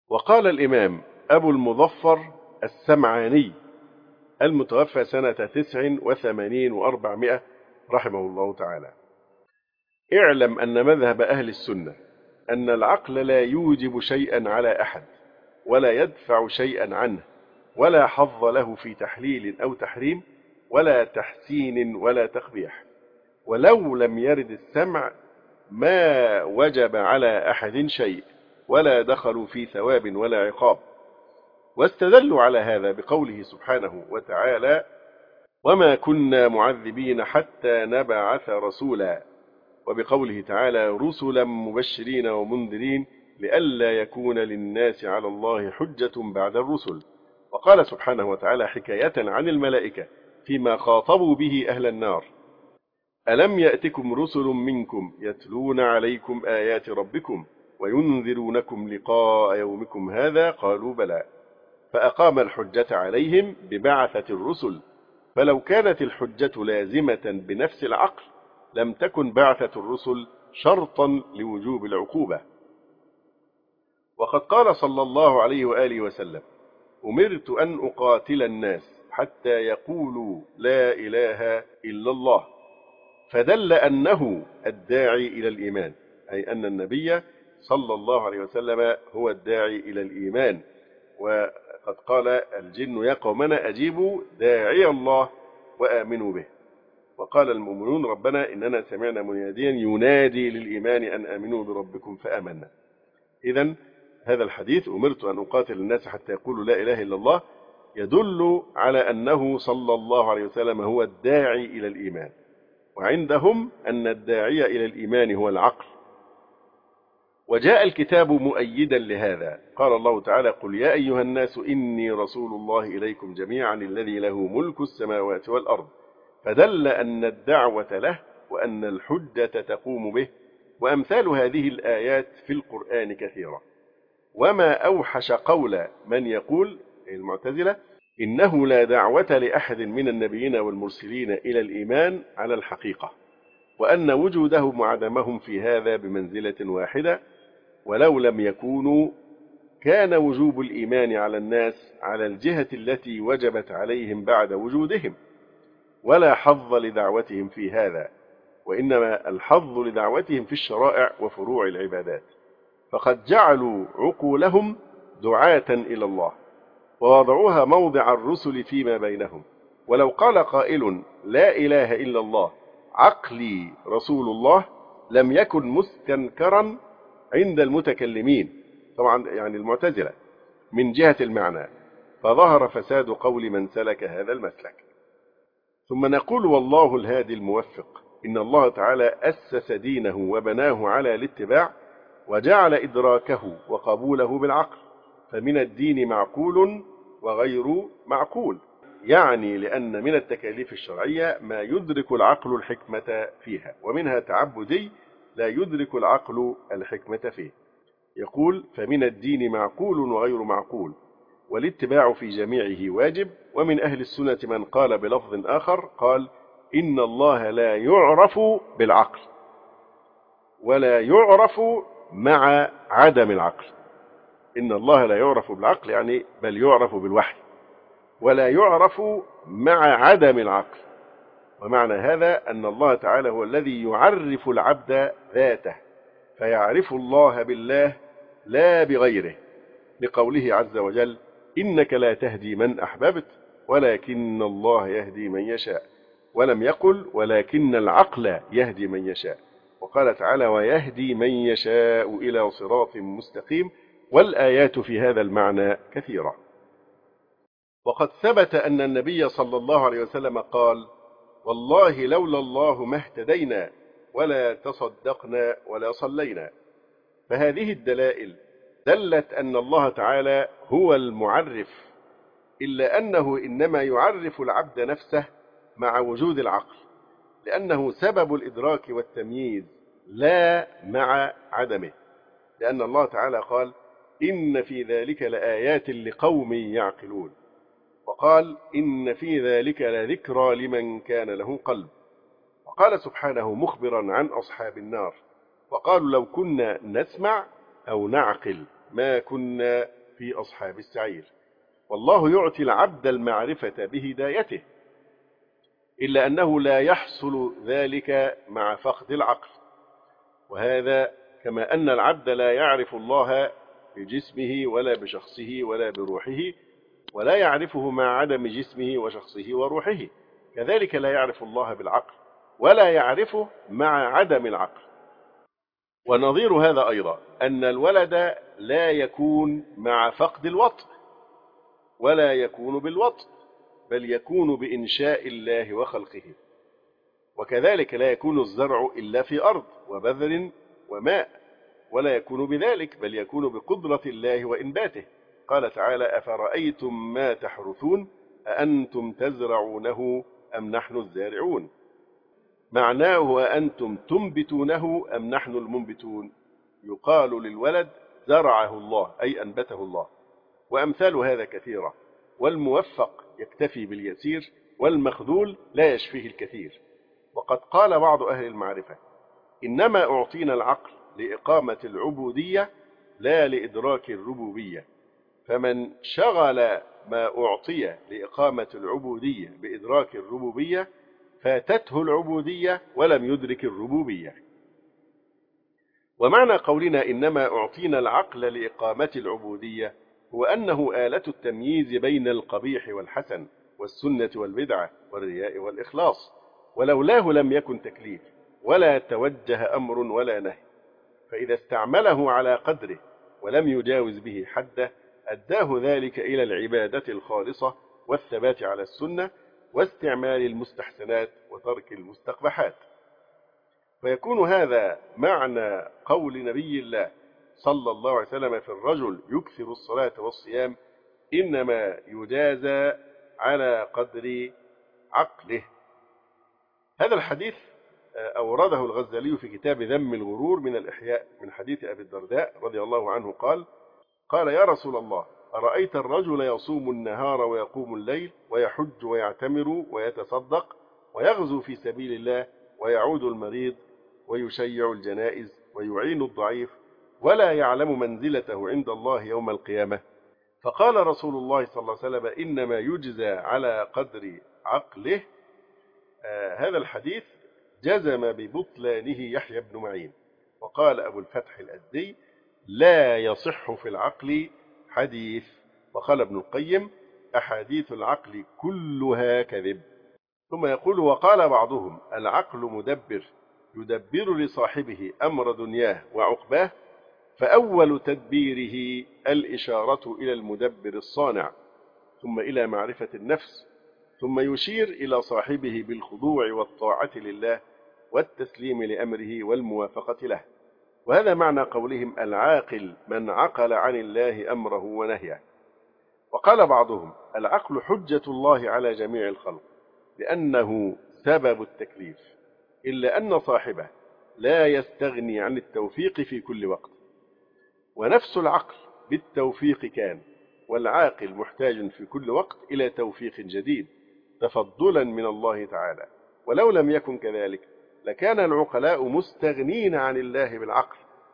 وقال الإمام أبو المظفر السمعاني المتوفى سنة 89 و400 رحمه الله تعالى: اعلم أن مذهب أهل السنة أن العقل لا يوجب شيئا على أحد ولا يدفع شيئا عنه ولا حظ له في تحليل أو تحريم ولا تحسين ولا تقبيح، ولو لم يرد السمع ما وجب على أحد شيء ولا دخلوا في ثواب ولا عقاب. واستدلوا على هذا بقوله سبحانه وتعالى: وما كنا معذبين حتى نبعث رسولا، وبقوله تعالى: رسلا مبشرين ومنذرين لئلا يكون للناس على الله حجة بعد الرسل. وقال سبحانه وتعالى حكاية عن الملائكة فيما خاطبوا به أهل النار: ألم يأتكم رسل منكم يتلون عليكم آيات ربكم وينذرونكم لقاء يومكم هذا؟ قالوا بلى، فأقام الحجة عليهم ببعثة الرسل. فلو كانت الحجة لازمة بنفس العقل لم تكن بعثة الرسل شرطا لوجوب العقوبة. وقد قال صلى الله عليه وآله وسلم: أمرت أن أقاتل الناس حتى يقولوا لا إله إلا الله، فدل أنه الداعي إلى الإيمان، أي أن النبي صلى الله عليه وسلم هو الداعي إلى الإيمان. وقد قال الجن: يا قومنا أجيبوا داعي الله وآمنوا به. وقال المؤمنون: ربنا إننا سمعنا مناديا ينادي للإيمان أن آمنوا بربكم فآمنا. إذن هذا الحديث: أمرت أن أقاتل الناس حتى يقولوا لا إله إلا الله، يدل على أنه صلى الله عليه وسلم هو الداعي إلى الإيمان، وعندهم أن الداعي إلى الإيمان هو العقل. وجاء الكتاب مؤيدا لهذا، قال الله تعالى: قل يا أيها الناس إني رسول الله إليكم جميعا الذي له ملك السماوات والأرض، فدل أن الدعوة له وأن الحجة تقوم به. وأمثال هذه الآيات في القرآن كثيرة. وما أوحش قول من يقول المعتزلة إنه لا دعوة لأحد من النبيين والمرسلين إلى الإيمان على الحقيقة، وأن وجودهم وعدمهم في هذا بمنزلة واحدة، ولو لم يكونوا كان وجوب الإيمان على الناس على الجهة التي وجبت عليهم بعد وجودهم، ولا حظ لدعوتهم في هذا، وإنما الحظ لدعوتهم في الشرائع وفروع العبادات. فقد جعلوا عقولهم دعاة إلى الله ووضعوها موضع الرسل فيما بينهم. ولو قال قائل: لا إله إلا الله عقلي رسول الله، لم يكن مستنكرا عند المتكلمين، طبعا يعني المعتزلة، من جهة المعنى، فظهر فساد قول من سلك هذا المسلك. ثم نقول: والله الهادي الموفق. إن الله تعالى أسس دينه وبناه على الاتباع، وجعل إدراكه وقبوله بالعقل، فمن الدين معقول وغير معقول، يعني لأن من التكاليف الشرعية ما يدرك العقل الحكمة فيها، ومنها تعبدي لا يدرك العقل الحكمة فيه. يقول: فمن الدين معقول وغير معقول، والاتباع في جميعه واجب. ومن أهل السنة من قال بلفظ آخر، قال: إن الله لا يعرف بالعقل ولا يعرف مع عدم العقل. إن الله لا يعرف بالعقل يعني بل يعرف بالوحي، ولا يعرف مع عدم العقل. ومعنى هذا أن الله تعالى هو الذي يعرف العبد ذاته، فيعرف الله بالله لا بغيره، لقوله عز وجل: إنك لا تهدي من أحببت ولكن الله يهدي من يشاء. ولم يقل: ولكن العقل يهدي من يشاء. وقال تعالى: ويهدي من يشاء إلى صراط مستقيم. والآيات في هذا المعنى كثيرة. وقد ثبت أن النبي صلى الله عليه وسلم قال: والله لولا الله ما اهتدينا ولا تصدقنا ولا صلينا. فهذه الدلائل دلت أن الله تعالى هو المعرف، إلا أنه إنما يعرف العبد نفسه مع وجود العقل، لأنه سبب الإدراك والتمييز لا مع عدمه، لأن الله تعالى قال: إن في ذلك لآيات لقوم يعقلون. وقال: إن في ذلك لذكرى لمن كان له قلب. وقال سبحانه مخبرا عن أصحاب النار: وقالوا لو كنا نسمع أو نعقل ما كنا في أصحاب السعير. والله يعطي العبد المعرفة بهدايته، إلا أنه لا يحصل ذلك مع فقد العقل، وهذا كما أن العبد لا يعرف الله بجسمه ولا بشخصه ولا بروحه، ولا يعرفه مع عدم جسمه وشخصه وروحه، كذلك لا يعرف الله بالعقل ولا يعرفه مع عدم العقل. ونظير هذا أيضا أن الولد لا يكون مع فقد الوطء ولا يكون بالوطء، بل يكون بإنشاء الله وخلقه. وكذلك لا يكون الزرع إلا في أرض وبذر وماء، ولا يكون بذلك، بل يكون بقدرة الله وإنباته. قال تعالى: أفرأيتم ما تحرثون أأنتم تزرعونه أم نحن الزارعون. معناه أأنتم تنبتونه أم نحن المنبتون. يقال للولد زرعه الله، أي أنبته الله. وأمثال هذا كثيرة، والموفق يكتفي باليسير، والمخذول لا يشفيه الكثير. وقد قال بعض أهل المعرفة: إنما أعطينا العقل لإقامة العبودية لا لإدراك الربوبية، فمن شغل ما أعطي لإقامة العبودية بإدراك الربوبية فاتته العبودية ولم يدرك الربوبية. ومعنى قولنا إنما أعطينا العقل لإقامة العبودية هو أنه آلة التمييز بين القبيح والحسن والسنة والبدعة والرياء والإخلاص، ولولاه لم يكن تكليف ولا توجه أمر ولا نهي. فإذا استعمله على قدره ولم يجاوز به حده أداه ذلك إلى العبادة الخالصة والثبات على السنة واستعمال المستحسنات وترك المستقبحات. فيكون هذا معنى قول نبي الله صلى الله عليه وسلم في الرجل يكثر الصلاة والصيام: إنما يجازى على قدر عقله. هذا الحديث أورده الغزالي في كتاب ذم الغرور من الإحياء من حديث أبي الدرداء رضي الله عنه قال: يا رسول الله، أرأيت الرجل يصوم النهار ويقوم الليل ويحج ويعتمر ويتصدق ويغزو في سبيل الله ويعود المريض ويشيع الجنائز ويعين الضعيف ولا يعلم منزلته عند الله يوم القيامة. فقال رسول الله صلى الله عليه وسلم: إنما يجزى على قدر عقله. هذا الحديث جزم ببطلانه يحيى بن معين. وقال أبو الفتح الأزدي: لا يصح في العقل حديث. وقال ابن القيم: أحاديث العقل كلها كذب. ثم يقول: وقال بعضهم: العقل مدبر يدبر لصاحبه أمر دنياه وعقباه، فأول تدبيره الإشارة إلى المدبر الصانع، ثم إلى معرفة النفس، ثم يشير إلى صاحبه بالخضوع والطاعة لله والتسليم لأمره والموافقة له. وهذا معنى قولهم: العاقل من عقل عن الله أمره ونهيه. وقال بعضهم: العقل حجة الله على جميع الخلق لأنه سبب التكليف، إلا أن صاحبه لا يستغني عن التوفيق في كل وقت، ونفس العقل بالتوفيق كان، والعاقل محتاج في كل وقت إلى توفيق جديد تفضلا من الله تعالى. ولو لم يكن كذلك لكان العقلاء مستغنين عن الله بالعقل،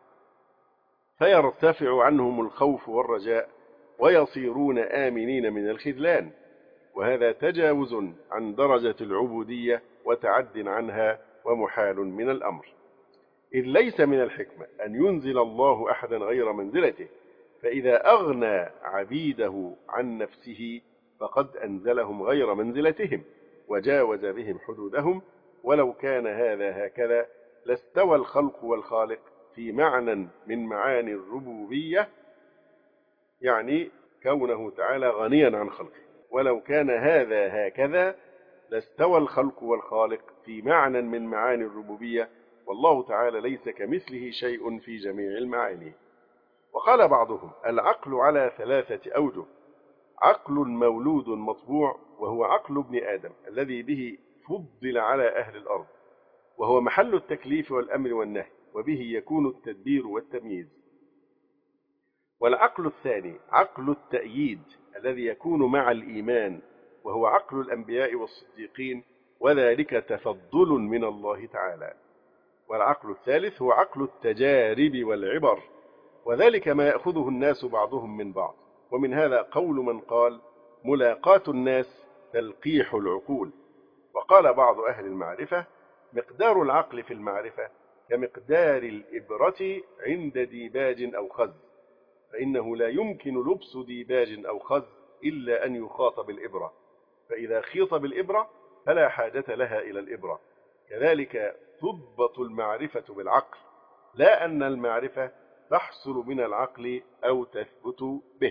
فيرتفع عنهم الخوف والرجاء ويصيرون آمنين من الخذلان، وهذا تجاوز عن درجة العبودية وتعد عنها ومحال من الأمر. إذ ليس من الحكمة أن ينزل الله أحدا غير منزلته، فإذا أغنى عبيده عن نفسه فقد أنزلهم غير منزلتهم وجاوز بهم حدودهم. ولو كان هذا هكذا لاستوى الخلق والخالق في معنى من معاني الربوبية، يعني كونه تعالى غنيا عن خلقه. ولو كان هذا هكذا لاستوى الخلق والخالق في معنى من معاني الربوبية، والله تعالى ليس كمثله شيء في جميع المعاني. وقال بعضهم: العقل على 3 أوجه: عقل مولود مطبوع، وهو عقل ابن آدم الذي به فضل على أهل الأرض، وهو محل التكليف والأمر والنهي، وبه يكون التدبير والتمييز. والعقل الثاني عقل التأييد الذي يكون مع الإيمان، وهو عقل الأنبياء والصديقين، وذلك تفضل من الله تعالى. والعقل الثالث هو عقل التجارب والعبر، وذلك ما يأخذه الناس بعضهم من بعض، ومن هذا قول من قال ملاقاة الناس تلقيح العقول. وقال بعض أهل المعرفة مقدار العقل في المعرفة كمقدار الإبرة عند ديباج أو خز، فإنه لا يمكن لبس ديباج أو خز إلا أن يخاط بالإبرة، فإذا خيط بالإبرة فلا حاجة لها إلى الإبرة. كذلك تضبط المعرفة بالعقل، لا أن المعرفة تحصل من العقل أو تثبت به.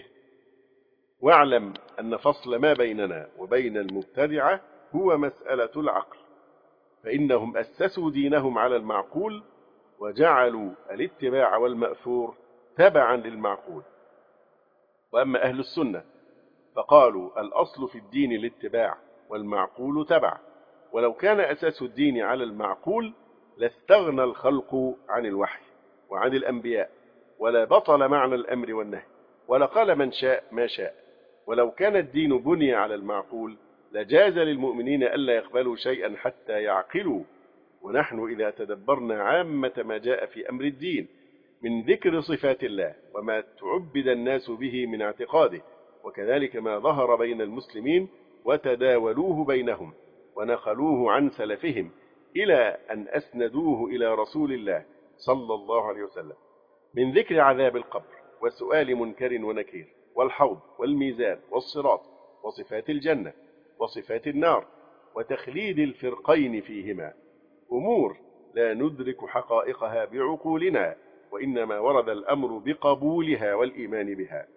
واعلم أن فصل ما بيننا وبين المبتدعة هو مسألة العقل، فإنهم أسسوا دينهم على المعقول وجعلوا الاتباع والمأثور تبعا للمعقول. وأما أهل السنة فقالوا الأصل في الدين الاتباع والمعقول تبع، ولو كان أساس الدين على المعقول لاستغنى الخلق عن الوحي وعن الأنبياء، ولا بطل معنى الأمر والنهي، ولقال من شاء ما شاء. ولو كان الدين بني على المعقول لجاز للمؤمنين ألا يقبلوا شيئا حتى يعقلوا. ونحن إذا تدبرنا عامة ما جاء في أمر الدين من ذكر صفات الله وما تعبد الناس به من اعتقاده، وكذلك ما ظهر بين المسلمين وتداولوه بينهم ونقلوه عن سلفهم إلى أن أسندوه إلى رسول الله صلى الله عليه وسلم، من ذكر عذاب القبر وسؤال منكر ونكير والحوض والميزان والصراط وصفات الجنة وصفات النار وتخليد الفرقين فيهما، أمور لا ندرك حقائقها بعقولنا، وإنما ورد الأمر بقبولها والإيمان بها.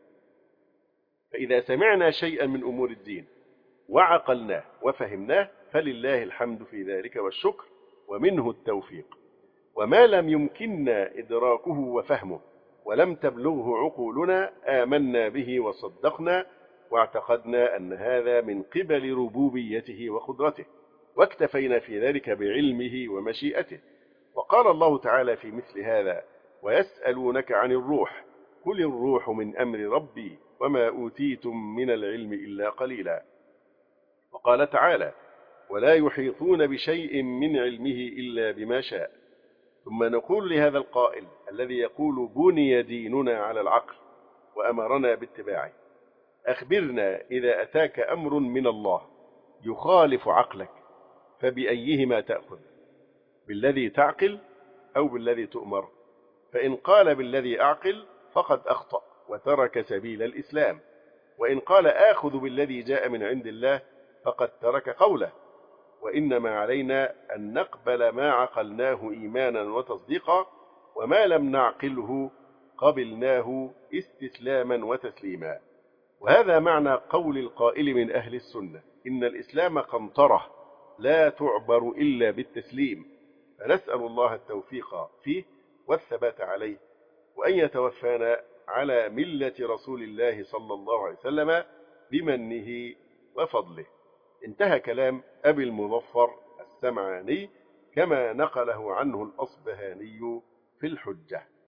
فإذا سمعنا شيئا من أمور الدين وعقلناه وفهمناه فلله الحمد في ذلك والشكر ومنه التوفيق. وما لم يمكننا إدراكه وفهمه ولم تبلغه عقولنا آمنا به وصدقنا واعتقدنا أن هذا من قبل ربوبيته وقدرته، واكتفينا في ذلك بعلمه ومشيئته. وقال الله تعالى في مثل هذا ويسألونك عن الروح قل الروح من أمر ربي وما أوتيتم من العلم إلا قليلا. وقال تعالى ولا يحيطون بشيء من علمه إلا بما شاء. ثم نقول لهذا القائل الذي يقول بني ديننا على العقل وأمرنا باتباعه أخبرنا إذا أتاك أمر من الله يخالف عقلك فبأيهما تأخذ، بالذي تعقل أو بالذي تؤمر؟ فإن قال بالذي أعقل فقد أخطأ وترك سبيل الإسلام، وإن قال آخذ بالذي جاء من عند الله فقد ترك قوله. وإنما علينا أن نقبل ما عقلناه إيمانا وتصديقا، وما لم نعقله قبلناه استسلاما وتسليما. وهذا معنى قول القائل من أهل السنة إن الإسلام قنطرة لا تعبر إلا بالتسليم. فنسأل الله التوفيق فيه والثبات عليه، وأن يتوفانا على ملة رسول الله صلى الله عليه وسلم بمنه وفضله. انتهى كلام أبي المظفر السمعاني كما نقله عنه الأصبهاني في الحجة.